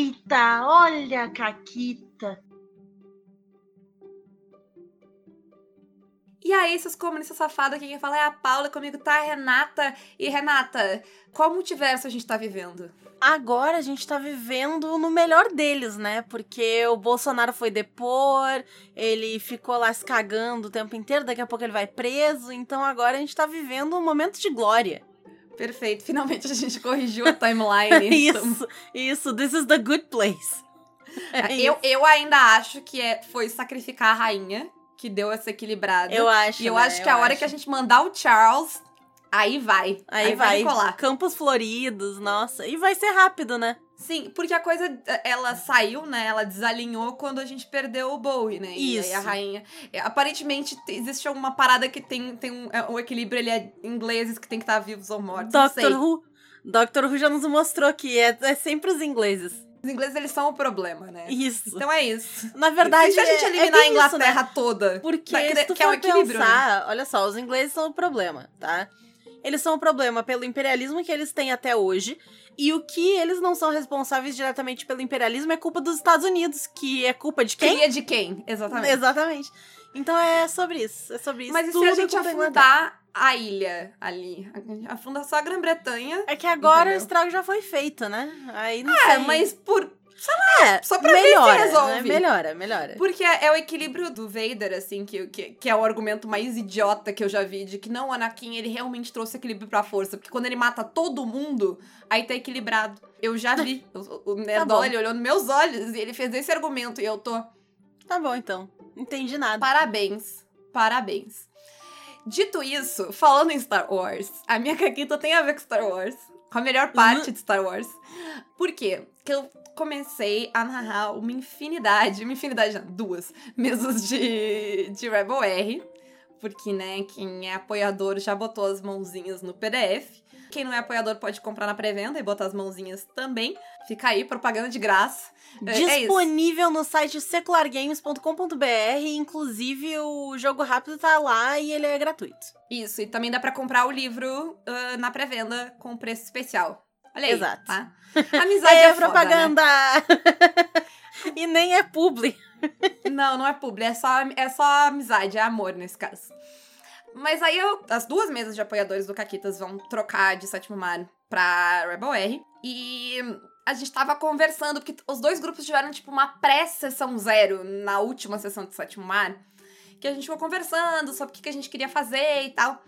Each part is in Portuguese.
Eita, olha a Caquita. E aí, seus comunistas safados, aqui quem fala é a Paula, comigo tá a Renata. E Renata, qual multiverso a gente tá vivendo? Agora a gente tá vivendo no melhor deles, né? Porque o Bolsonaro foi depor, ele ficou lá se cagando o tempo inteiro, daqui a pouco ele vai preso, então agora a gente tá vivendo um momento de glória. Perfeito, finalmente a gente corrigiu a timeline. Isso, this is the good place. Eu ainda acho que foi sacrificar a rainha, que deu essa equilibrada. Eu acho, E eu acho que a hora que a gente mandar o Charles, aí vai. Aí vai colar. Campos floridos, nossa. E vai ser rápido, né? Sim, porque a coisa, ela saiu, né? Ela desalinhou quando a gente perdeu o Bowie, né? Isso. E aí a rainha... Aparentemente, existe alguma parada que tem um equilíbrio, ele é ingleses que tem que estar vivos ou mortos, Doctor Who já nos mostrou que é sempre os ingleses. Os ingleses, eles são o problema, né? Isso. Então é isso. Na verdade, se a gente eliminar a Inglaterra né? toda, porque se tu que é o equilíbrio, pensar, né? Olha só, os ingleses são o problema, tá? Eles são o problema pelo imperialismo que eles têm até hoje, e o que eles não são responsáveis diretamente pelo imperialismo é culpa dos Estados Unidos, que é culpa de quem? Cria de quem? Exatamente. Exatamente. Então é sobre isso, Mas e se a gente afundar a ilha ali? Afunda só a Grã-Bretanha. É que agora entendeu? o estrago já foi feito, né? Aí não sei. Mas sei lá, só pra melhora, ver se resolve. Né? Melhora. Porque é o equilíbrio do Vader, assim, que é o argumento mais idiota que eu já vi, de que não, o Anakin, ele realmente trouxe equilíbrio pra força, porque quando ele mata todo mundo, aí tá equilibrado. Eu já vi. O Nerdola, ele olhou nos meus olhos e ele fez esse argumento, e eu tô... Tá bom, então. Entendi nada. Parabéns. Dito isso, falando em Star Wars, a minha caquita tem a ver com Star Wars. Com a melhor parte de Star Wars. Por quê? Porque eu comecei a narrar uma infinidade não, 2 mesas de Rebel R. Porque, né, quem é apoiador já botou as mãozinhas no PDF. Quem não é apoiador pode comprar na pré-venda e botar as mãozinhas também. Fica aí, propaganda de graça. Disponível no site seculargames.com.br. Inclusive, o jogo rápido tá lá e ele é gratuito. Isso, e também dá pra comprar o livro na pré-venda com preço especial. Olha aí, exato. Tá? Amizade é foda, propaganda! Né? E nem é publi. Não é publi, é só amizade, é amor nesse caso. Mas aí as 2 mesas de apoiadores do Caquitas vão trocar de Sétimo Mar pra Rebel R. E a gente tava conversando, porque os 2 grupos tiveram, tipo, uma pré-sessão 0 na última sessão de Sétimo Mar. Que a gente ficou conversando sobre o que a gente queria fazer e tal.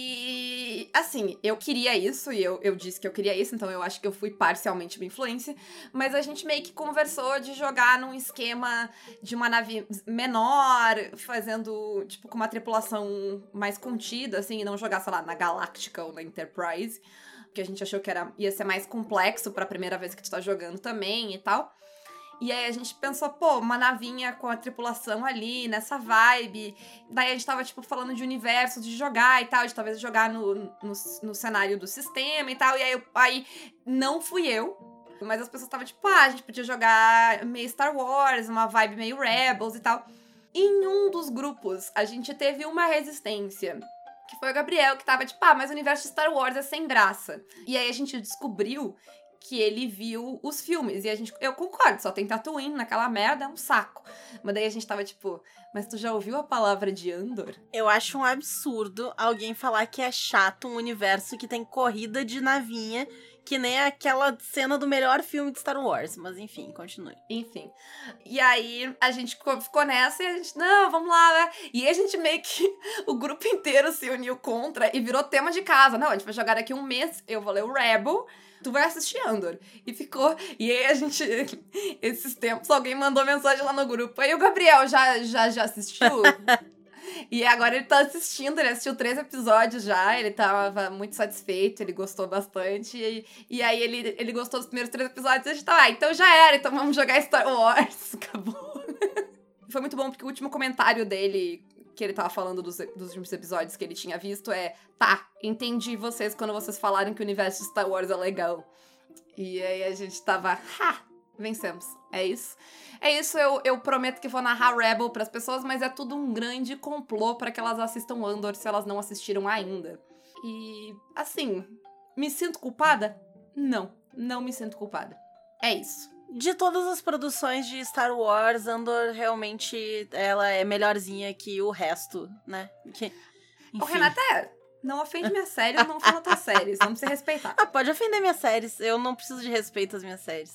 E, assim, eu queria isso, e eu disse que eu queria isso, então eu acho que eu fui parcialmente uma influência. Mas a gente meio que conversou de jogar num esquema de uma nave menor, fazendo, tipo, com uma tripulação mais contida, assim, e não jogar, sei lá, na Galáctica ou na Enterprise. Porque a gente achou que ia ser mais complexo pra primeira vez que tu tá jogando também e tal. E aí a gente pensou, uma navinha com a tripulação ali, nessa vibe. Daí a gente tava, tipo, falando de universo, de jogar e tal, de talvez jogar no cenário do sistema e tal. E aí não fui eu, mas as pessoas estavam tipo, a gente podia jogar meio Star Wars, uma vibe meio Rebels e tal. Em um dos grupos, a gente teve uma resistência, que foi o Gabriel, que tava tipo, mas o universo de Star Wars é sem graça. E aí a gente descobriu que ele viu os filmes. E eu concordo, só tem Tatooine naquela merda, é um saco. Mas daí a gente tava tipo, mas tu já ouviu a palavra de Andor? Eu acho um absurdo alguém falar que é chato um universo que tem corrida de navinha, que nem aquela cena do melhor filme de Star Wars. Mas enfim, continue. Enfim. E aí a gente ficou nessa e a gente, não, vamos lá, né? E aí a gente meio que, o grupo inteiro se uniu contra e virou tema de casa. Não, a gente vai jogar daqui 1 mês, eu vou ler o Rebel, tu vai assistir Andor. E ficou. E aí a gente, esses tempos, alguém mandou mensagem lá no grupo. Aí o Gabriel já assistiu? E agora ele tá assistindo, ele assistiu 3 episódios já, ele tava muito satisfeito, ele gostou bastante. E aí ele gostou dos primeiros 3 episódios e a gente tá, então já era, então vamos jogar Star Wars. Acabou. Foi muito bom, porque o último comentário dele, que ele tava falando dos últimos episódios que ele tinha visto, entendi vocês quando vocês falaram que o universo de Star Wars é legal. E aí a gente tava, vencemos. É isso. É isso, eu prometo que vou narrar Rebel pras pessoas, mas é tudo um grande complô pra que elas assistam Andor se elas não assistiram ainda. E, assim, me sinto culpada? Não me sinto culpada. É isso. De todas as produções de Star Wars, Andor realmente ela é melhorzinha que o resto, né? Ô, Renata, não ofende minhas séries, não ofenda tuas séries. Vamos se respeitar. Pode ofender minhas séries. Eu não preciso de respeito às minhas séries.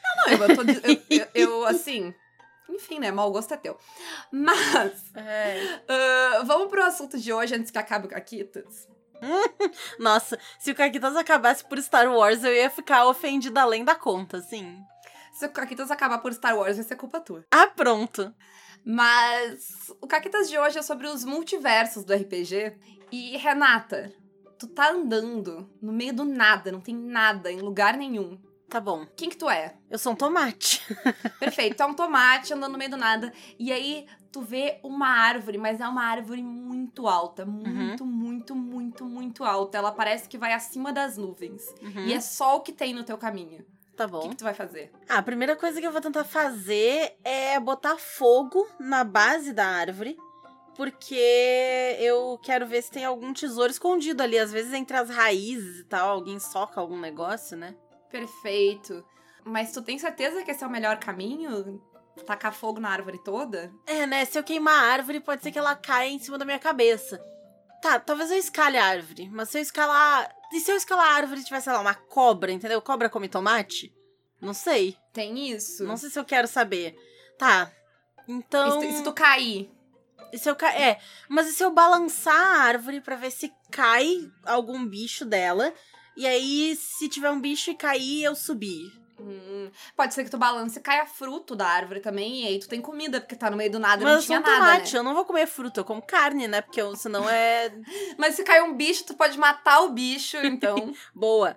Não, eu assim... Enfim, né? Mau gosto é teu. Mas... vamos pro assunto de hoje, antes que acabe o Caquitas. Nossa, se o Caquitas acabasse por Star Wars, eu ia ficar ofendida além da conta, assim. Se o Caquitas acabar por Star Wars, vai ser culpa tua. Pronto. Mas o Caquitas de hoje é sobre os multiversos do RPG. E, Renata, tu tá andando no meio do nada, não tem nada em lugar nenhum. Tá bom. Quem que tu é? Eu sou um tomate. Perfeito, tu é um tomate andando no meio do nada. E aí, tu vê uma árvore, mas é uma árvore muito alta. Muito alta. Ela parece que vai acima das nuvens. E é só o que tem no teu caminho. Tá bom. O que tu vai fazer? A primeira coisa que eu vou tentar fazer é botar fogo na base da árvore. Porque eu quero ver se tem algum tesouro escondido ali. Às vezes entre as raízes e tal, alguém soca algum negócio, né? Perfeito. Mas tu tem certeza que esse é o melhor caminho? Tacar fogo na árvore toda? Né? Se eu queimar a árvore, pode ser que ela caia em cima da minha cabeça. Tá, talvez eu escale a árvore. Mas se eu escalar... E se eu escalar a árvore e tiver, sei lá, uma cobra, entendeu? Cobra come tomate? Não sei. Tem isso? Não sei se eu quero saber. Tá. Então... E se tu cair? E se eu mas e se eu balançar a árvore pra ver se cai algum bicho dela? E aí, se tiver um bicho e cair, eu subir. Pode ser que tu balance e caia fruto da árvore também, e aí tu tem comida, porque tá no meio do nada e mas não tinha nada, tomate, né? eu não vou comer fruta, eu como carne, né? Porque senão é... Mas se cair um bicho, tu pode matar o bicho, então... Boa.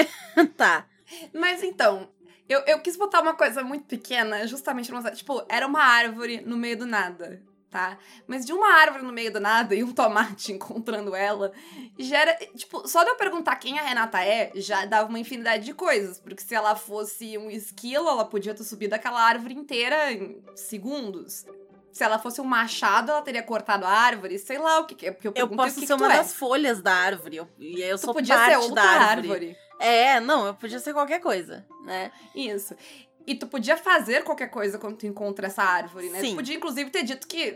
Tá. Mas então, eu quis botar uma coisa muito pequena, justamente pra mostrar, tipo, era uma árvore no meio do nada, tá? Mas de uma árvore no meio do nada e um tomate encontrando ela, já era, tipo, só de eu perguntar quem a Renata é, já dava uma infinidade de coisas, porque se ela fosse um esquilo, ela podia ter subido aquela árvore inteira em segundos. Se ela fosse um machado, ela teria cortado a árvore, sei lá o que é, porque eu posso ser uma das folhas da árvore, e aí eu sou podia parte ser outra da árvore. Árvore. Eu podia ser qualquer coisa, né? Isso. E tu podia fazer qualquer coisa quando tu encontra essa árvore, né? Sim. Tu podia, inclusive, ter dito que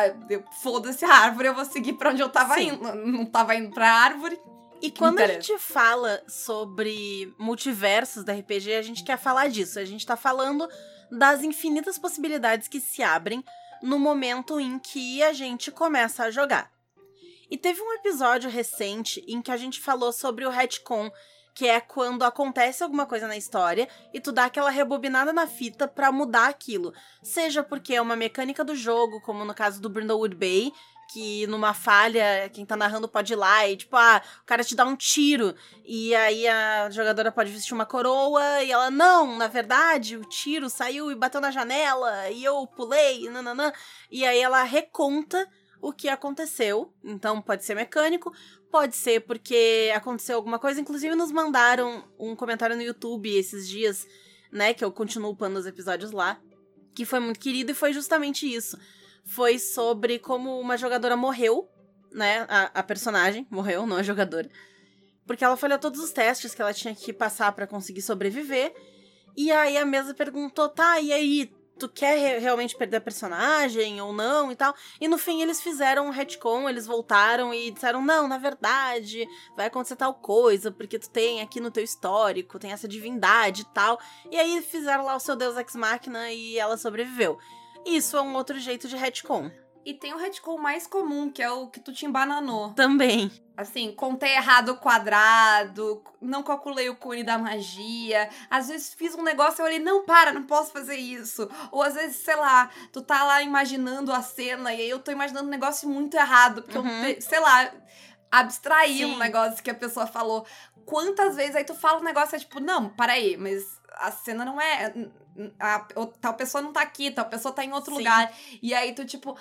foda-se a árvore, eu vou seguir pra onde eu tava Sim. indo. Não tava indo pra árvore. E quando a gente fala sobre multiversos da RPG, a gente quer falar disso. A gente tá falando das infinitas possibilidades que se abrem no momento em que a gente começa a jogar. E teve um episódio recente em que a gente falou sobre o retcon, que é quando acontece alguma coisa na história e tu dá aquela rebobinada na fita pra mudar aquilo. Seja porque é uma mecânica do jogo, como no caso do Brindlewood Bay, que numa falha, quem tá narrando pode ir lá e, tipo, o cara te dá um tiro e aí a jogadora pode vestir uma coroa e ela, não, na verdade, o tiro saiu e bateu na janela e eu pulei, nananã. E aí ela reconta o que aconteceu. Então, pode ser mecânico, pode ser porque aconteceu alguma coisa. Inclusive, nos mandaram um comentário no YouTube esses dias, né, que eu continuo upando os episódios lá, que foi muito querido e foi justamente isso. Foi sobre como uma jogadora morreu, né, a personagem morreu, não a jogadora, porque ela falhou todos os testes que ela tinha que passar pra conseguir sobreviver, e aí a mesa perguntou, tá, e aí, tu quer realmente perder a personagem ou não e tal? E no fim eles fizeram um retcon, eles voltaram e disseram, não, na verdade, vai acontecer tal coisa, porque tu tem aqui no teu histórico, tem essa divindade e tal, e aí fizeram lá o seu Deus Ex Machina e ela sobreviveu. Isso é um outro jeito de retcon. E tem o retcon mais comum, que é o que tu te embananou. Também. Assim, contei errado o quadrado, não calculei o cone da magia. Às vezes fiz um negócio e eu olhei, não, não posso fazer isso. Ou às vezes, sei lá, tu tá lá imaginando a cena e aí eu tô imaginando um negócio muito errado. Porque eu, sei lá, abstraí um negócio que a pessoa falou. Quantas vezes aí tu fala um negócio e é tipo, não, aí, mas a cena não é... tal pessoa não tá aqui, tal pessoa tá em outro lugar. E aí tu tipo,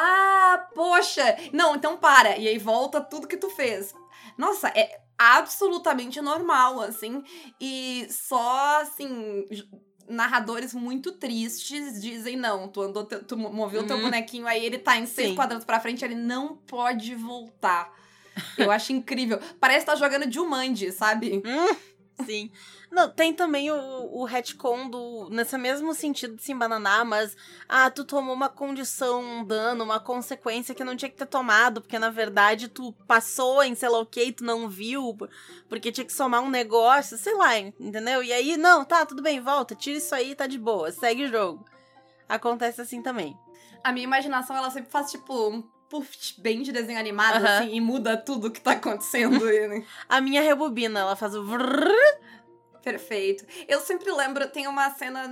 poxa, não, então para. E aí volta tudo que tu fez. Nossa, é absolutamente normal, assim. E só, assim, narradores muito tristes dizem, não, tu moveu teu bonequinho, aí ele tá em 6 quadrados pra frente, ele não pode voltar. Eu acho incrível. Parece que tá jogando Jumanji, sabe? Sim. Não, tem também o retcon nesse mesmo sentido de se embananar, mas tu tomou uma condição, um dano, uma consequência que não tinha que ter tomado, porque na verdade tu passou em sei lá o que e tu não viu, porque tinha que somar um negócio, sei lá, entendeu? E aí, não, tá, tudo bem, volta, tira isso aí, tá de boa, segue o jogo. Acontece assim também. A minha imaginação, ela sempre faz, tipo, um puff bem de desenho animado, assim, e muda tudo que tá acontecendo. Né? A minha rebobina, ela faz o vrrr. Perfeito. Eu sempre lembro, tem uma cena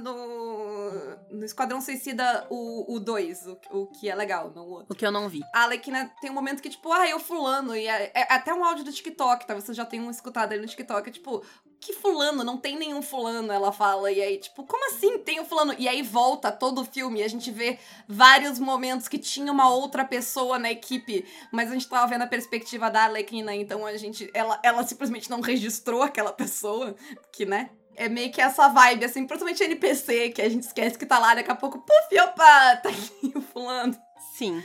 no Esquadrão Suicida, o 2, o que é legal, não o outro. O que eu não vi. A Arlequina tem um momento que, tipo, eu fulano, e é até um áudio do TikTok, tá? Vocês já tenham escutado ele no TikTok, tipo, que fulano? Não tem nenhum fulano, ela fala. E aí, tipo, como assim tem um fulano? E aí volta todo o filme e a gente vê vários momentos que tinha uma outra pessoa na equipe, mas a gente tava vendo a perspectiva da Arlequina, então ela simplesmente não registrou aquela pessoa, que, né? É meio que essa vibe, assim, principalmente NPC, que a gente esquece que tá lá, daqui a pouco, puf, opa, tá aqui o fulano. Sim.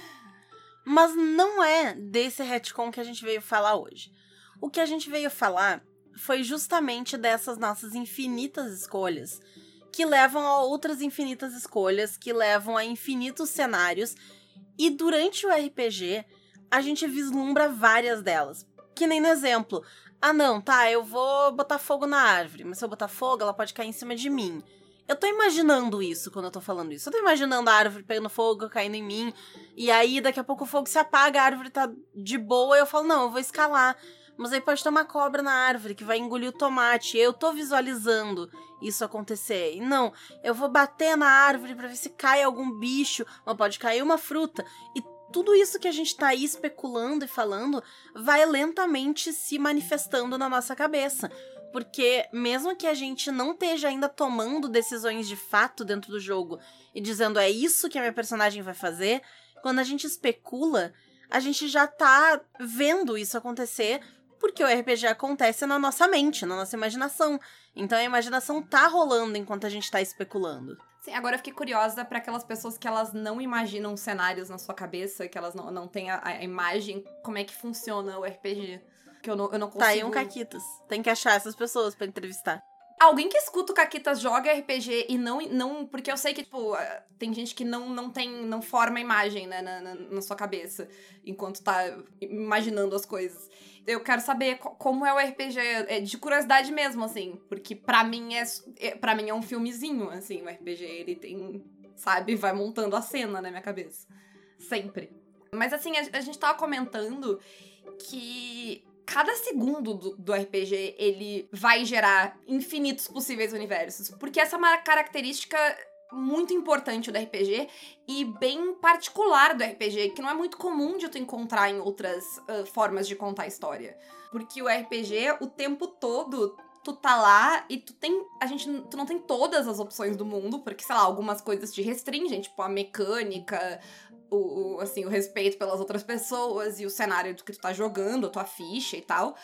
Mas não é desse retcon que a gente veio falar hoje. O que a gente veio falar foi justamente dessas nossas infinitas escolhas, que levam a outras infinitas escolhas, que levam a infinitos cenários, e durante o RPG, a gente vislumbra várias delas. Que nem no exemplo, não, tá, eu vou botar fogo na árvore, mas se eu botar fogo, ela pode cair em cima de mim. Eu tô imaginando isso quando eu tô falando isso. Eu tô imaginando a árvore pegando fogo, caindo em mim, e aí daqui a pouco o fogo se apaga, a árvore tá de boa, e eu falo, não, eu vou escalar. Mas aí pode ter uma cobra na árvore que vai engolir o tomate. Eu tô visualizando isso acontecer. E não, eu vou bater na árvore pra ver se cai algum bicho. Mas pode cair uma fruta. E tudo isso que a gente tá aí especulando e falando vai lentamente se manifestando na nossa cabeça. Porque mesmo que a gente não esteja ainda tomando decisões de fato dentro do jogo e dizendo é isso que a minha personagem vai fazer, quando a gente especula, a gente já tá vendo isso acontecer, porque o RPG acontece na nossa mente, na nossa imaginação. Então a imaginação tá rolando enquanto a gente tá especulando. Sim, agora eu fiquei curiosa pra aquelas pessoas que elas não imaginam cenários na sua cabeça, que elas não têm a imagem, como é que funciona o RPG. Que eu não consigo... Tá aí um Caquitas. Tem que achar essas pessoas pra entrevistar. Alguém que escuta o Caquitas joga RPG e não... Porque eu sei que, tipo, tem gente que não forma imagem, né, na sua cabeça, enquanto tá imaginando as coisas. Eu quero saber como é o RPG, de curiosidade mesmo, assim, porque pra mim é um filmezinho, assim, o RPG, ele tem, sabe, vai montando a cena na minha cabeça. Sempre. Mas, assim, a gente tava comentando que... Cada segundo do RPG, ele vai gerar infinitos possíveis universos. Porque essa é uma característica muito importante do RPG e bem particular do RPG, que não é muito comum de tu encontrar em outras formas de contar a história. Porque o RPG, o tempo todo, tu tá lá e tu não tem todas as opções do mundo, porque, sei lá, algumas coisas te restringem, tipo a mecânica... o respeito pelas outras pessoas e o cenário do que tu tá jogando, a tua ficha e tal.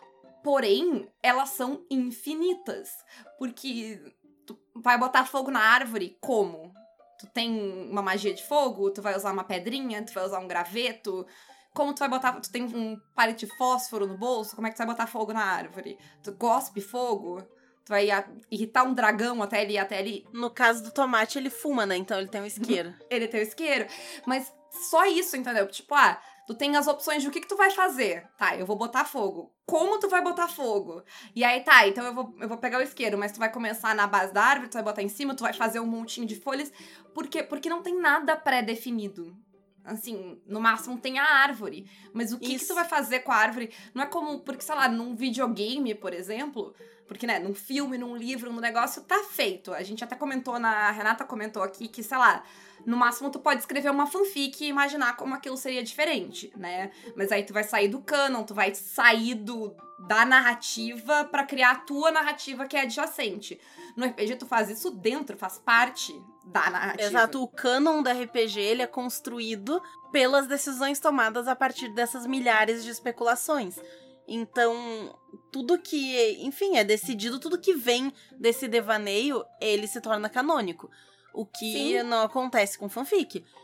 Porém, elas são infinitas. Porque tu vai botar fogo na árvore, como? Tu tem uma magia de fogo? Tu vai usar uma pedrinha? Tu vai usar um graveto? Como tu vai botar... Tu tem um palito de fósforo no bolso? Como é que tu vai botar fogo na árvore? Tu cospe fogo? Tu vai irritar um dragão até ele... No caso do tomate, ele fuma, né? Então ele tem um isqueiro. Ele tem um isqueiro. Mas só isso, entendeu? Tipo, tu tem as opções de o que tu vai fazer. Tá, eu vou botar fogo. Como tu vai botar fogo? E aí, tá, então eu vou pegar o isqueiro, mas tu vai começar na base da árvore, tu vai botar em cima, tu vai fazer um montinho de folhas. Por quê? Porque não tem nada pré-definido. Assim, no máximo tem a árvore. Mas o que tu vai fazer com a árvore não é como... Porque, sei lá, num videogame, por exemplo... Porque, né, num filme, num livro, num negócio, tá feito. A gente até comentou, a Renata comentou aqui que, sei lá, no máximo tu pode escrever uma fanfic e imaginar como aquilo seria diferente, né? Mas aí tu vai sair do canon, tu vai sair da narrativa pra criar a tua narrativa que é adjacente. No RPG tu faz isso dentro, faz parte da narrativa. Exato, o canon do RPG, ele é construído pelas decisões tomadas a partir dessas milhares de especulações. Então, tudo que, enfim, é decidido, tudo que vem desse devaneio, ele se torna canônico. O que não acontece com fanfic.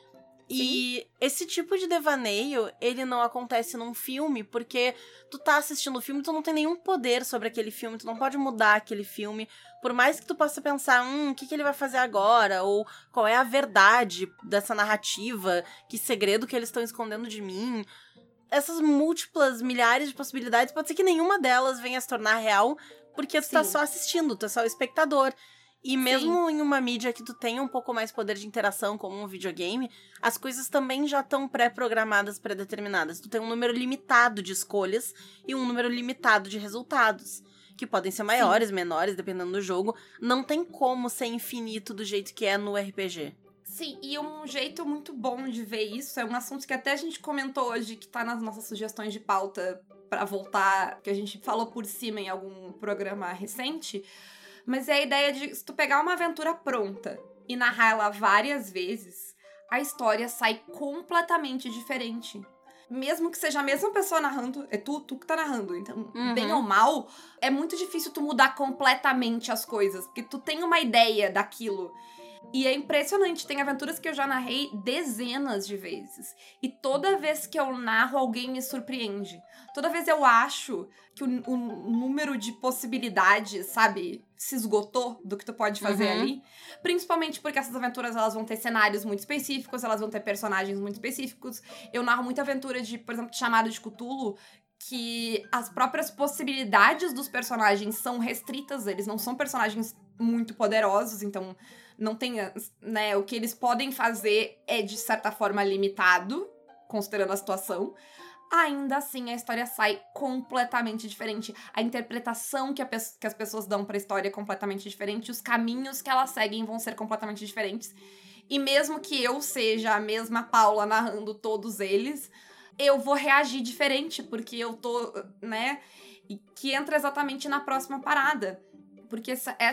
E esse tipo de devaneio, ele não acontece num filme, porque tu tá assistindo o filme, tu não tem nenhum poder sobre aquele filme, tu não pode mudar aquele filme. Por mais que tu possa pensar, o que ele vai fazer agora? Ou qual é a verdade dessa narrativa? Que segredo que eles estão escondendo de mim? Essas múltiplas, milhares de possibilidades, pode ser que nenhuma delas venha a se tornar real, porque tu tá só assistindo, tu é só o espectador. E mesmo em uma mídia que tu tenha um pouco mais poder de interação, como um videogame, as coisas também já estão pré-programadas, pré-determinadas. Tu tem um número limitado de escolhas e um número limitado de resultados, que podem ser maiores, menores, dependendo do jogo. Não tem como ser infinito do jeito que é no RPG. Sim, e um jeito muito bom de ver isso é um assunto que até a gente comentou hoje, que tá nas nossas sugestões de pauta pra voltar, que a gente falou por cima em algum programa recente. Mas é a ideia de, se tu pegar uma aventura pronta e narrar ela várias vezes, a história sai completamente diferente. Mesmo que seja a mesma pessoa narrando, é tu que tá narrando. Então, bem ou mal, é muito difícil tu mudar completamente as coisas, porque tu tem uma ideia daquilo. E é impressionante, tem aventuras que eu já narrei dezenas de vezes. E toda vez que eu narro, alguém me surpreende. Toda vez eu acho que o número de possibilidades, sabe, se esgotou do que tu pode fazer ali. Principalmente porque essas aventuras, elas vão ter cenários muito específicos, elas vão ter personagens muito específicos. Eu narro muita aventura de, por exemplo, Chamado de Cthulhu, que as próprias possibilidades dos personagens são restritas, eles não são personagens muito poderosos, então não tem, né, o que eles podem fazer é, de certa forma, limitado, considerando a situação. Ainda assim, a história sai completamente diferente. A interpretação que as pessoas dão pra história é completamente diferente, os caminhos que elas seguem vão ser completamente diferentes. E mesmo que eu seja a mesma Paula narrando todos eles, eu vou reagir diferente, porque eu tô, né, e que entra exatamente na próxima parada. Porque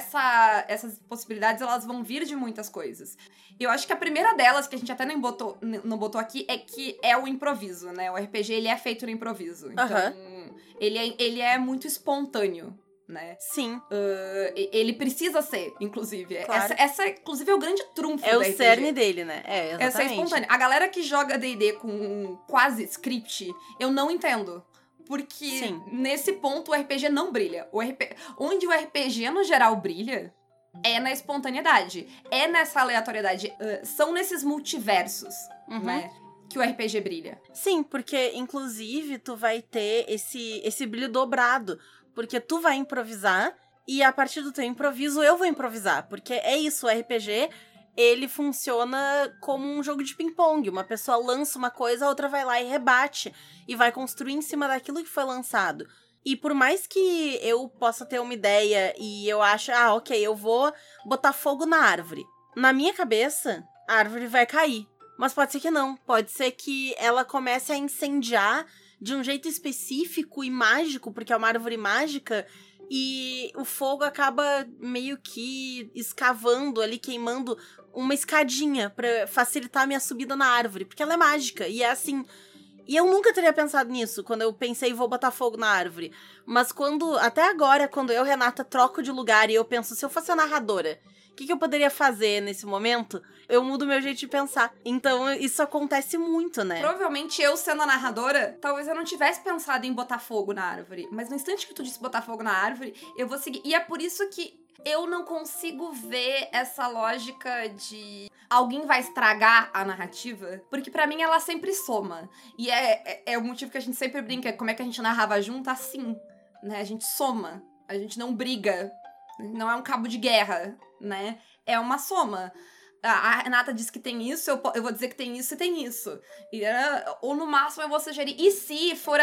essas possibilidades, elas vão vir de muitas coisas. Eu acho que a primeira delas, que a gente até não botou aqui, é que é o improviso, né? O RPG, ele é feito no improviso. Então, ele é muito espontâneo, né? Sim. Ele precisa ser, inclusive. Claro. Essa, inclusive, é o grande trunfo do RPG. É o cerne dele, né? É, exatamente. Essa é espontânea. A galera que joga D&D com quase script, eu não entendo. Porque nesse ponto o RPG não brilha. Onde o RPG, no geral, brilha é na espontaneidade. É nessa aleatoriedade. São nesses multiversos, né? Que o RPG brilha. Sim, porque, inclusive, tu vai ter esse brilho dobrado. Porque tu vai improvisar e, a partir do teu improviso, eu vou improvisar. Porque é isso, o RPG... ele funciona como um jogo de ping-pong. Uma pessoa lança uma coisa, a outra vai lá e rebate. E vai construir em cima daquilo que foi lançado. E por mais que eu possa ter uma ideia e eu acho, ok, eu vou botar fogo na árvore. Na minha cabeça, a árvore vai cair. Mas pode ser que não. Pode ser que ela comece a incendiar de um jeito específico e mágico, porque é uma árvore mágica... e o fogo acaba meio que escavando ali, queimando uma escadinha pra facilitar a minha subida na árvore. Porque ela é mágica. E é assim... e eu nunca teria pensado nisso, quando eu pensei, vou botar fogo na árvore. Mas até agora, quando eu, Renata, troco de lugar e eu penso, se eu fosse a narradora, o que eu poderia fazer nesse momento? Eu mudo meu jeito de pensar. Então, isso acontece muito, né? Provavelmente eu, sendo a narradora, talvez eu não tivesse pensado em botar fogo na árvore. Mas no instante que tu disse botar fogo na árvore, eu vou seguir. E é por isso que eu não consigo ver essa lógica de alguém vai estragar a narrativa, porque pra mim ela sempre soma. E é o motivo que a gente sempre brinca, como é que a gente narrava junto, assim, né? A gente soma, a gente não briga, não é um cabo de guerra, né? É uma soma. A Renata disse que tem isso, eu vou dizer que tem isso e tem isso. Ou no máximo eu vou sugerir, e se for...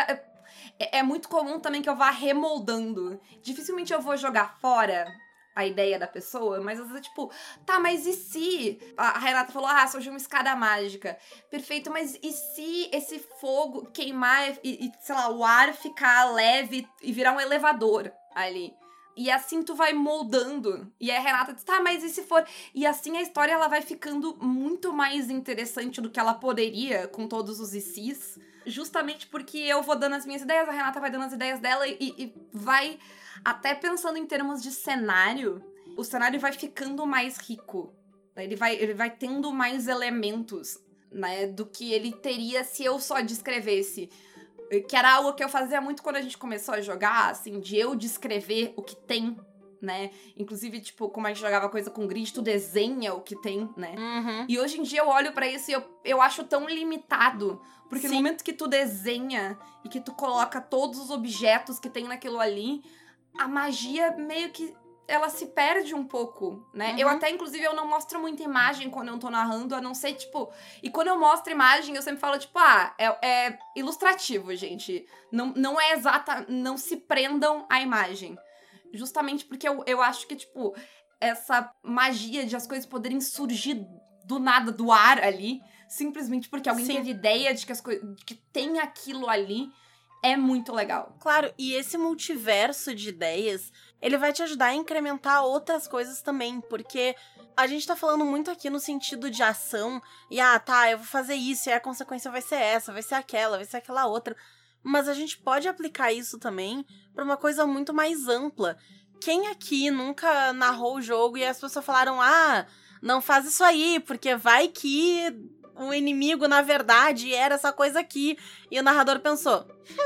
É muito comum também que eu vá remoldando. Dificilmente eu vou jogar fora a ideia da pessoa, mas às vezes é tipo, tá, mas e se... A Renata falou, surgiu uma escada mágica. Perfeito, mas e se esse fogo queimar e sei lá, o ar ficar leve e virar um elevador ali? E assim tu vai moldando. E a Renata diz, tá, mas e se for... E assim a história, ela vai ficando muito mais interessante do que ela poderia com todos os ICs. Justamente porque eu vou dando as minhas ideias, a Renata vai dando as ideias dela e vai... Até pensando em termos de cenário, o cenário vai ficando mais rico. Ele vai tendo mais elementos. né, do que ele teria se eu só descrevesse. Que era algo que eu fazia muito quando a gente começou a jogar, assim, de eu descrever o que tem, né? Inclusive, tipo, como a gente jogava coisa com grid, tu desenha o que tem, né? Uhum. E hoje em dia eu olho pra isso e eu acho tão limitado. Porque Sim. no momento que tu desenha e que tu coloca todos os objetos que tem naquilo ali, a magia meio que ela se perde um pouco, né? Eu até, inclusive, eu não mostro muita imagem quando eu tô narrando, a não ser, tipo... E quando eu mostro imagem, eu sempre falo, tipo, é ilustrativo, gente. Não é exata... Não se prendam à imagem. Justamente porque eu acho que, tipo, essa magia de as coisas poderem surgir do nada, do ar ali, simplesmente porque alguém teve ideia de que as coisas... de que tem aquilo ali, é muito legal. Claro, e esse multiverso de ideias, ele vai te ajudar a incrementar outras coisas também, porque a gente tá falando muito aqui no sentido de ação, e eu vou fazer isso, e a consequência vai ser essa, vai ser aquela outra. Mas a gente pode aplicar isso também pra uma coisa muito mais ampla. Quem aqui nunca narrou o jogo e as pessoas falaram, não faz isso aí, porque vai que o inimigo, na verdade, era essa coisa aqui. E o narrador pensou,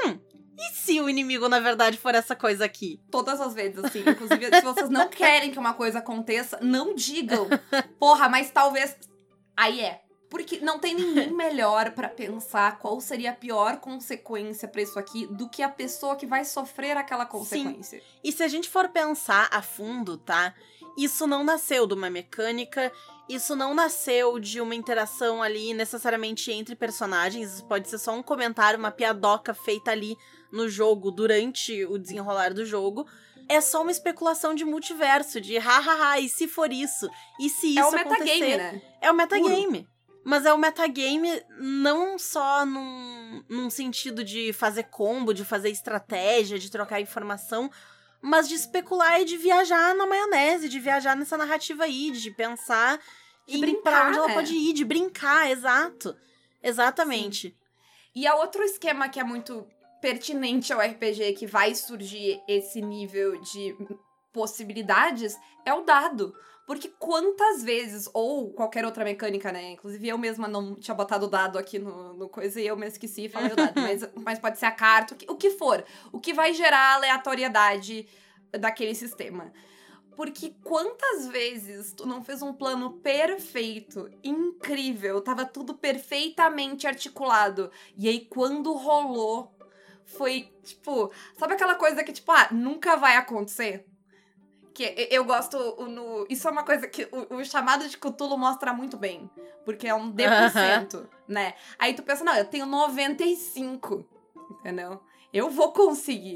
e se o inimigo, na verdade, for essa coisa aqui? Todas as vezes, assim. Inclusive, se vocês não querem que uma coisa aconteça, não digam. Porra, mas talvez... Aí Porque não tem ninguém melhor pra pensar qual seria a pior consequência pra isso aqui do que a pessoa que vai sofrer aquela consequência. Sim. E se a gente for pensar a fundo, tá? Isso não nasceu de uma mecânica, isso não nasceu de uma interação ali necessariamente entre personagens, isso pode ser só um comentário, uma piadoca feita ali no jogo, durante o desenrolar do jogo. É só uma especulação de multiverso, de e se for isso? E se isso acontecer? É o metagame, né? É o metagame. Mas é o metagame não só num sentido de fazer combo, de fazer estratégia, de trocar informação, mas de especular e de viajar na maionese, de viajar nessa narrativa aí, de pensar de em brincar, pra onde ela pode ir, de brincar, exato. Exatamente. Sim. E há outro esquema que é muito pertinente ao RPG, que vai surgir esse nível de possibilidades, é o dado. Porque quantas vezes, ou qualquer outra mecânica, né? Inclusive eu mesma não tinha botado o dado aqui no coisa e eu me esqueci e falei o dado. Mas pode ser a carta, o que for. O que vai gerar aleatoriedade daquele sistema. Porque quantas vezes tu não fez um plano perfeito, incrível, tava tudo perfeitamente articulado. E aí quando rolou, foi tipo... Sabe aquela coisa que tipo, nunca vai acontecer? Que eu gosto, isso é uma coisa que o chamado de Cthulhu mostra muito bem. Porque é um D%, né? Aí tu pensa, não, eu tenho 95, entendeu? Eu vou conseguir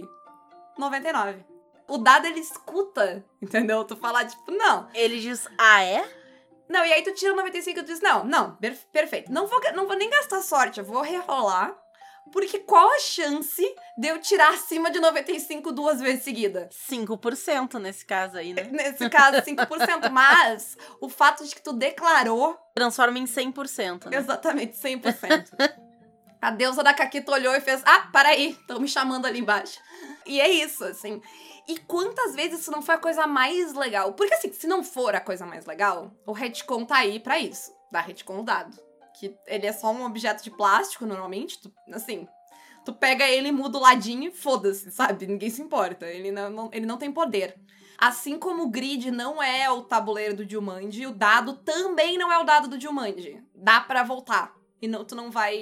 99. O dado, ele escuta, entendeu? Tu fala, tipo, não. Ele diz, é? Não, e aí tu tira 95 e tu diz, não, perfeito. Não vou nem gastar sorte, eu vou rerolar. Porque qual a chance de eu tirar acima de 95 duas vezes seguida? 5% nesse caso aí, né? Nesse caso, 5%. Mas o fato de que tu declarou... transforma em 100%, né? Exatamente, 100%. A deusa da Caquita olhou e fez... peraí, estão me chamando ali embaixo. E é isso, assim. E quantas vezes isso não foi a coisa mais legal? Porque, assim, se não for a coisa mais legal, o retcon tá aí pra isso. Dá retcon o dado. Que ele é só um objeto de plástico, normalmente. Tu pega ele, muda o ladinho e foda-se, sabe? Ninguém se importa. Ele não tem poder. Assim como o grid não é o tabuleiro do Jumanji, o dado também não é o dado do Jumanji. Dá pra voltar. E tu não vai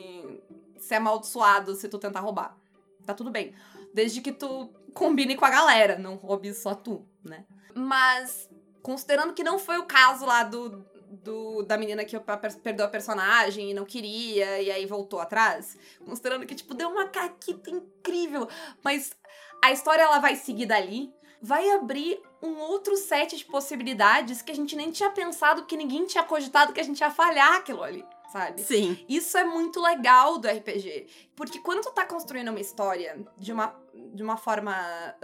ser amaldiçoado se tu tentar roubar. Tá tudo bem. Desde que tu combine com a galera, não roube só tu, né? Mas, considerando que não foi o caso lá da menina que perdeu a personagem e não queria, e aí voltou atrás, considerando que, tipo, deu uma caquita incrível, mas a história, ela vai seguir dali, vai abrir um outro set de possibilidades que a gente nem tinha pensado, que ninguém tinha cogitado que a gente ia falhar aquilo ali, sabe? Sim. Isso é muito legal do RPG, porque quando tu tá construindo uma história de uma forma,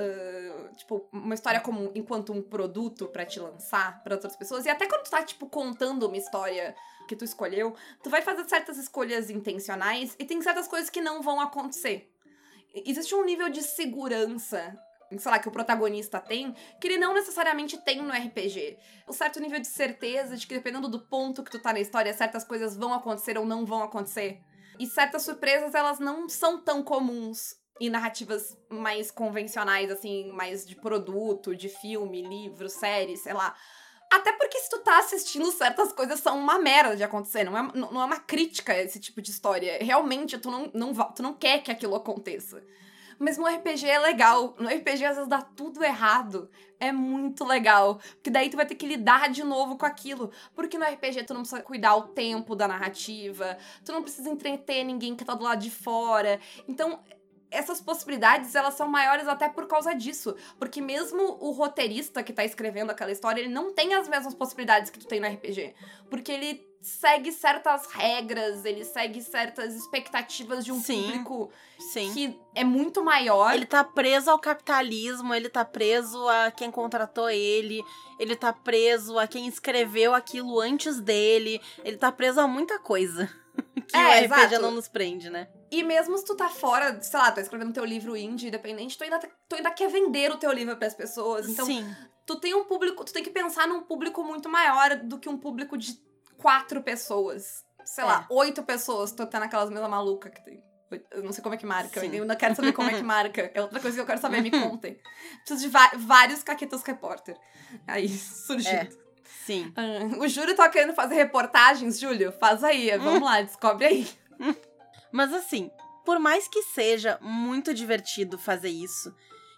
tipo, uma história como enquanto um produto pra te lançar pra outras pessoas, e até quando tu tá, tipo, contando uma história que tu escolheu, tu vai fazer certas escolhas intencionais e tem certas coisas que não vão acontecer. Existe um nível de segurança sei lá, que o protagonista tem, que ele não necessariamente tem no RPG. Um certo nível de certeza de que dependendo do ponto que tu tá na história, certas coisas vão acontecer ou não vão acontecer. E certas surpresas, elas não são tão comuns em narrativas mais convencionais, assim, mais de produto, de filme, livro, série, sei lá. Até porque se tu tá assistindo, certas coisas são uma merda de acontecer, não é uma crítica a esse tipo de história. Realmente, tu não quer que aquilo aconteça. Mas no RPG é legal. No RPG, às vezes, dá tudo errado. É muito legal. Porque daí tu vai ter que lidar de novo com aquilo. Porque no RPG tu não precisa cuidar o tempo da narrativa. Tu não precisa entreter ninguém que tá do lado de fora. Então, essas possibilidades, elas são maiores até por causa disso. Porque mesmo o roteirista que tá escrevendo aquela história, ele não tem as mesmas possibilidades que tu tem no RPG. Porque ele segue certas regras, ele segue certas expectativas de um público que é muito maior. Ele tá preso ao capitalismo, ele tá preso a quem contratou ele tá preso a quem escreveu aquilo antes dele, ele tá preso a muita coisa que o RPG não nos prende, né? E mesmo se tu tá fora, sei lá, tá escrevendo teu livro indie, independente, tu ainda quer vender o teu livro pras pessoas. Então, tu tem um público, tu tem que pensar num público muito maior do que um público de 4 pessoas. Sei lá, 8 pessoas. Tô tendo aquelas mesas malucas que tem. Eu não sei como é que marca. Eu ainda quero saber como é que marca. É outra coisa que eu quero saber, me contem. Preciso de vários Caquitas Repórter. Aí, surgindo. Sim. O Júlio tá querendo fazer reportagens, Júlio? Faz aí, vamos lá, descobre aí. Mas assim, por mais que seja muito divertido fazer isso,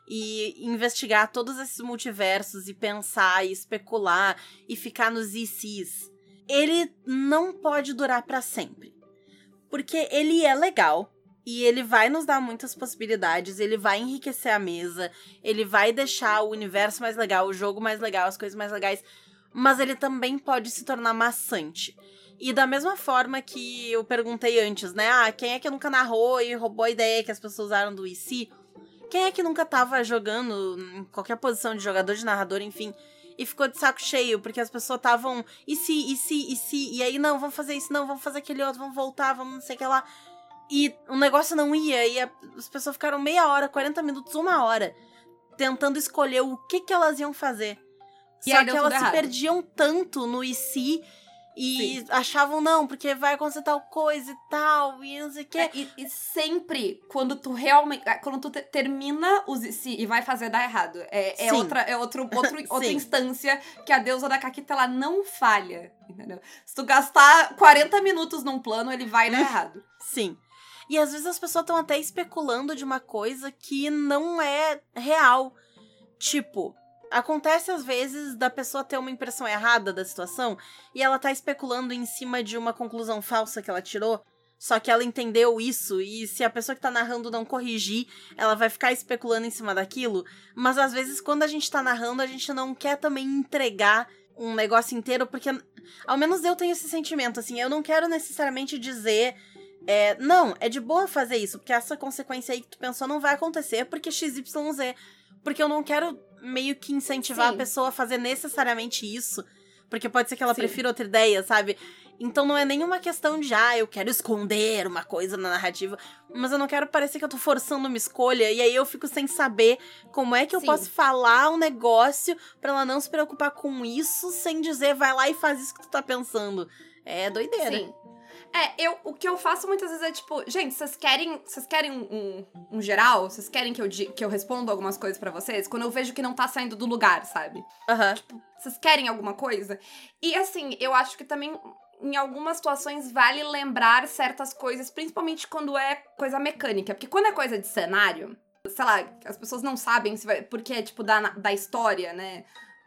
e investigar todos esses multiversos, e pensar, e especular, e ficar nos ICs, ele não pode durar pra sempre. Porque ele é legal, e ele vai nos dar muitas possibilidades, ele vai enriquecer a mesa, ele vai deixar o universo mais legal, o jogo mais legal, as coisas mais legais, mas ele também pode se tornar maçante. E da mesma forma que eu perguntei antes, né? Quem é que nunca narrou e roubou a ideia que as pessoas usaram do IC? Quem é que nunca tava jogando em qualquer posição de jogador, de narrador, enfim, e ficou de saco cheio, porque as pessoas estavam e se, e aí não, vamos fazer isso, não, vamos fazer aquele outro, vamos voltar, vamos não sei o que lá. E o negócio não ia, e as pessoas ficaram meia hora, 40 minutos, 1 hora, tentando escolher o que elas iam fazer. E só que elas se perdiam tanto no IC e achavam, não, porque vai acontecer tal coisa e tal, e não sei o que. E sempre, quando tu realmente, quando tu termina os IC e vai fazer dar errado, outra instância que a deusa da Caquita, ela não falha, entendeu? Se tu gastar 40 minutos num plano, ele vai dar errado. Sim. E às vezes as pessoas estão até especulando de uma coisa que não é real. Tipo, acontece às vezes da pessoa ter uma impressão errada da situação e ela tá especulando em cima de uma conclusão falsa que ela tirou, só que ela entendeu isso e se a pessoa que tá narrando não corrigir, ela vai ficar especulando em cima daquilo. Mas às vezes quando a gente tá narrando, a gente não quer também entregar um negócio inteiro, porque ao menos eu tenho esse sentimento, assim, eu não quero necessariamente dizer... não, é de boa fazer isso, porque essa consequência aí que tu pensou não vai acontecer porque XYZ. Porque eu não quero meio que incentivar a pessoa a fazer necessariamente isso, porque pode ser que ela prefira outra ideia, sabe? Então não é nenhuma questão de, eu quero esconder uma coisa na narrativa, mas eu não quero parecer que eu tô forçando uma escolha, e aí eu fico sem saber como é que eu posso falar um negócio pra ela não se preocupar com isso, sem dizer, vai lá e faz isso que tu tá pensando. É doideira. Sim. O que eu faço muitas vezes é tipo, gente, vocês querem um geral? Vocês querem que eu responda algumas coisas pra vocês? Quando eu vejo que não tá saindo do lugar, sabe? Tipo, vocês querem alguma coisa? E assim, eu acho que também, em algumas situações, vale lembrar certas coisas, principalmente quando é coisa mecânica. Porque quando é coisa de cenário, sei lá, as pessoas não sabem se vai, porque é tipo da história, né?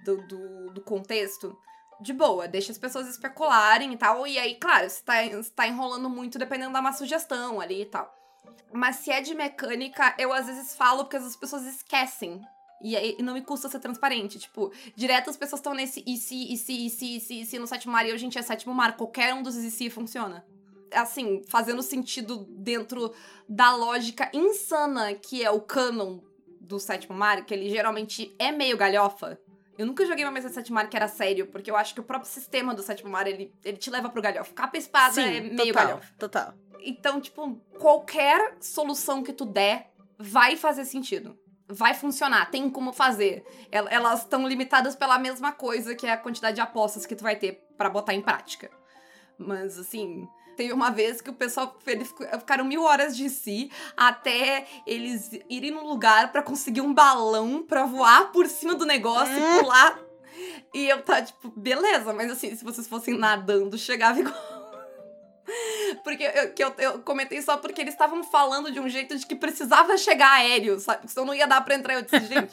Do contexto. De boa, deixa as pessoas especularem e tal. E aí, claro, se tá enrolando muito, dependendo, dá uma sugestão ali e tal. Mas se é de mecânica, eu às vezes falo porque as pessoas esquecem. E aí não me custa ser transparente. Tipo, direto as pessoas estão nesse e se no 7º mar, e hoje em dia é 7º mar. Qualquer um dos e se funciona. Assim, fazendo sentido dentro da lógica insana que é o canon do 7º mar, que ele geralmente é meio galhofa. Eu nunca joguei uma mesa de 7º mar que era sério, porque eu acho que o próprio sistema do 7º mar, ele te leva pro galhofa. Capa e espada é meio galhofa. Total. Então, tipo, qualquer solução que tu der vai fazer sentido. vai funcionar, tem como fazer. Elas estão limitadas pela mesma coisa, que é a quantidade de apostas que tu vai ter pra botar em prática. Mas, assim, teve uma vez que o pessoal, eles ficaram 1000 horas de si até eles irem num lugar pra conseguir um balão pra voar por cima do negócio e pular. E eu tava, tipo, beleza, mas assim, se vocês fossem nadando, chegava igual. Porque eu comentei só porque eles estavam falando de um jeito de que precisava chegar aéreo, sabe? Senão não ia dar pra entrar. Eu disse, gente,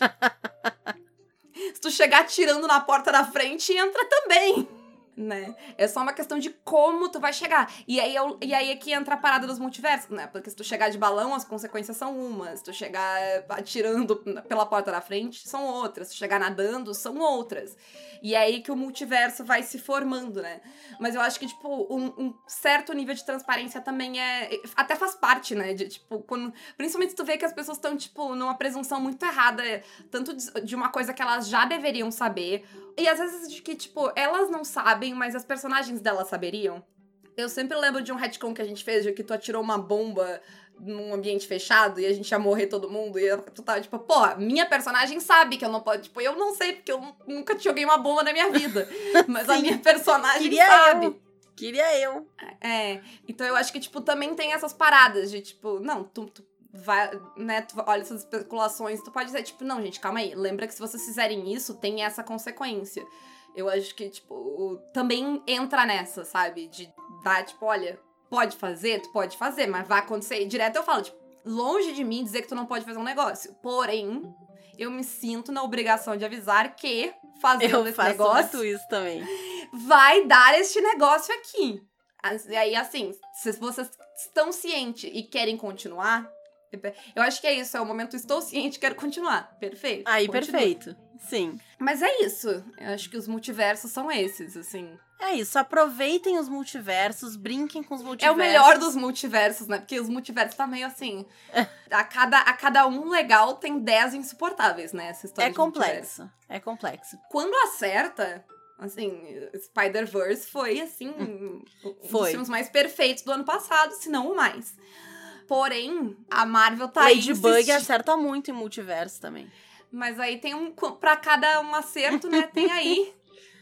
se tu chegar atirando na porta da frente, entra também, né? É só uma questão de como tu vai chegar. E aí é que entra a parada dos multiversos, né? Porque se tu chegar de balão, as consequências são umas. Se tu chegar atirando pela porta da frente, são outras. Se tu chegar nadando, são outras. E é aí que o multiverso vai se formando, né? Mas eu acho que, tipo, um certo nível de transparência também até faz parte, né? De, tipo, principalmente se tu vê que as pessoas estão, tipo, numa presunção muito errada, tanto de uma coisa que elas já deveriam saber, e às vezes de que, tipo, elas não sabem, mas as personagens delas saberiam. Eu sempre lembro de um retcon que a gente fez, de que tu atirou uma bomba num ambiente fechado e a gente ia morrer todo mundo, e tu tava tipo, pô, minha personagem sabe que eu não posso, tipo, eu não sei, porque eu nunca joguei uma bomba na minha vida, mas sim, a minha personagem sabe. Queria eu. Então eu acho que, tipo, também tem essas paradas de, tipo, não, tu vai, né, tu olha essas especulações, tu pode dizer, tipo, não, gente, calma aí, lembra que se vocês fizerem isso, tem essa consequência. Eu acho que, tipo, também entra nessa, sabe, de dar, tipo, olha, pode fazer, tu pode fazer, mas vai acontecer. Direto eu falo, tipo, longe de mim dizer que tu não pode fazer um negócio. Porém, eu me sinto na obrigação de avisar que fazendo esse negócio isso também. Vai dar este negócio aqui. E aí, assim, se vocês estão cientes e querem continuar, eu acho que é isso, é o momento estou ciente, quero continuar. Perfeito. Aí, continua. Perfeito. Sim. Mas é isso. Eu acho que os multiversos são esses, assim. É isso, aproveitem os multiversos, brinquem com os multiversos. É o melhor dos multiversos, né? Porque os multiversos tá meio assim... a cada um legal tem 10 insuportáveis, né? Essa história de multiverso. É complexo. Quando acerta, assim, Spider-Verse foi, assim, um dos filmes mais perfeitos do ano passado, se não o mais. Porém, a Marvel tá aí Ladybug acerta muito em multiverso também. Mas aí tem pra cada um acerto, né? Tem aí...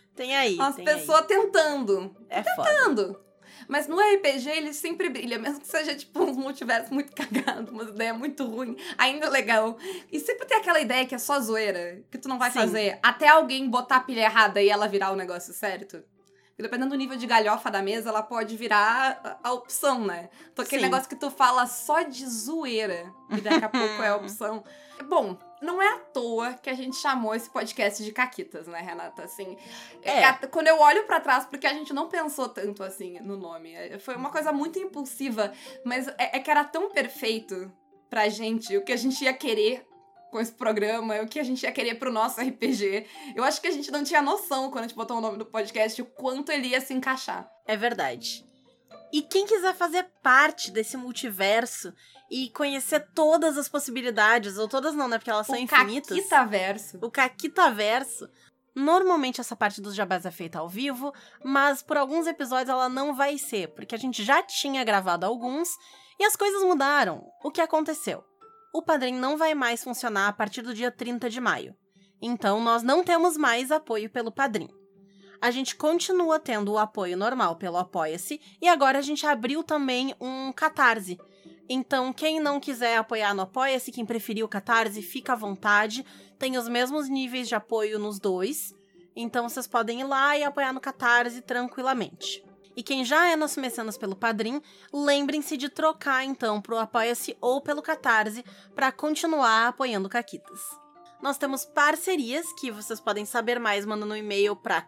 As pessoas tentando. Foda. Mas no RPG ele sempre brilha, mesmo que seja tipo uns multiversos muito cagados, umas ideias muito ruins, ainda é legal. E sempre tem aquela ideia que é só zoeira, que tu não vai fazer, até alguém botar a pilha errada e ela virar o negócio certo. E dependendo do nível de galhofa da mesa, ela pode virar a opção, né? Então aquele negócio que tu fala só de zoeira, e daqui a pouco é a opção. Bom, não é à toa que a gente chamou esse podcast de Caquitas, né, Renata? Assim, quando eu olho pra trás, porque a gente não pensou tanto, assim, no nome. Foi uma coisa muito impulsiva, mas é que era tão perfeito pra gente, o que a gente ia querer com esse programa, o que a gente ia querer pro nosso RPG. Eu acho que a gente não tinha noção, quando a gente botou o nome do podcast, o quanto ele ia se encaixar. É verdade. E quem quiser fazer parte desse multiverso e conhecer todas as possibilidades, ou todas não, né, porque elas são infinitas. O Caquitaverso. Normalmente essa parte dos jabás é feita ao vivo, mas por alguns episódios ela não vai ser, porque a gente já tinha gravado alguns e as coisas mudaram. O que aconteceu? O Padrim não vai mais funcionar a partir do dia 30 de maio. Então, nós não temos mais apoio pelo Padrim. A gente continua tendo o apoio normal pelo Apoia-se, e agora a gente abriu também um Catarse. Então, quem não quiser apoiar no Apoia-se, quem preferir o Catarse, fica à vontade. Tem os mesmos níveis de apoio nos dois. Então, vocês podem ir lá e apoiar no Catarse tranquilamente. E quem já é nosso mecenas pelo Padrim, lembrem-se de trocar, então, pro Apoia-se ou pelo Catarse para continuar apoiando Caquitas. Nós temos parcerias que vocês podem saber mais mandando um e-mail para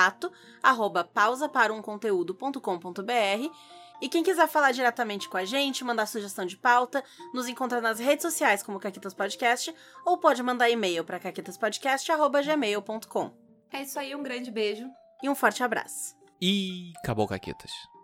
contato@pausaparumconteúdo.com.br. E quem quiser falar diretamente com a gente, mandar sugestão de pauta, nos encontra nas redes sociais como Caquitas Podcast, ou pode mandar e-mail para caquitaspodcast@gmail.com. É isso aí, um grande beijo. E um forte abraço. E acabou, Caquitas.